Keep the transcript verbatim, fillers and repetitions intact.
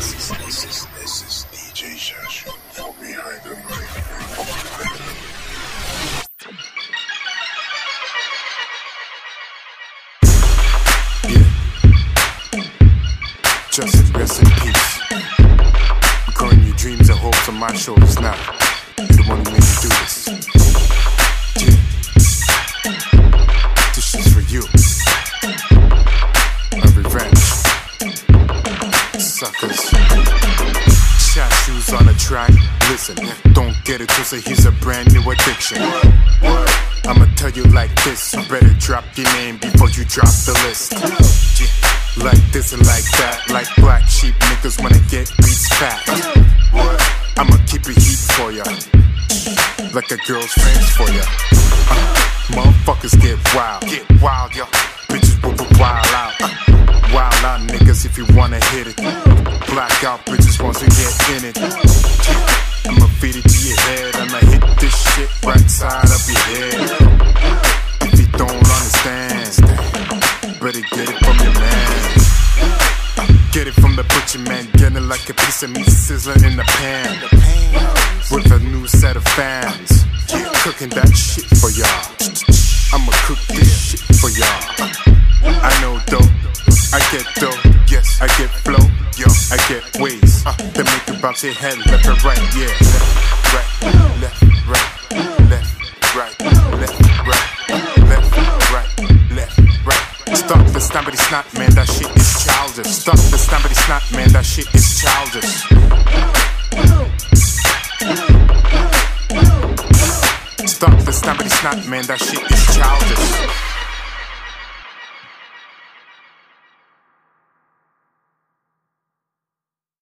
Just rest in peace. I'm carrying your dreams and hopes on my shoulders now. You're the one who made me do this. Yeah. This is for you. My revenge. Suckers. Shot shoes on the track. Listen, don't get it twisted, here's a brand new addiction. I'ma tell you like this, you better drop your name before you drop the list. Yeah. Like this and like that, like black sheep niggas wanna get beats fat. I'ma keep it heat for ya, like a girl's friends for ya. uh, Motherfuckers get wild, get wild, yo. Bitches will be wild out, uh, wild out niggas if you wanna hit it. Blackout bitches wants to get in it. I'ma feed it to your head, I'ma hit this shit right side of your head. If you don't understand, better get it from your man. Get it from the butcher man, get it like a piece of meat sizzling in the pan. With a new set of fans, cooking that shit for y'all. I'ma cook this shit for y'all. I know dough, I get dough, yes, I get flow, yo, I get ways uh, that make you bounce your head left and right, yeah. Left, right, left, right, left, right, left, right, left, right. Stop the stompity snot, man, that shit is childish. Stop the stompity snot, man, that shit is childish. Stop the stompity snot, man, that shit